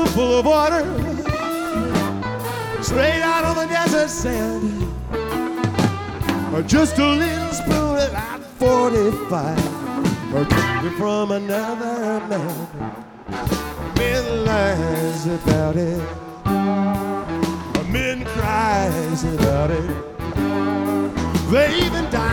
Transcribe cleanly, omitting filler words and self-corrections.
full of water, straight out on the desert sand. Just a little spoon at 45, or took it from another man. Men lies about it, men cries about it. They even die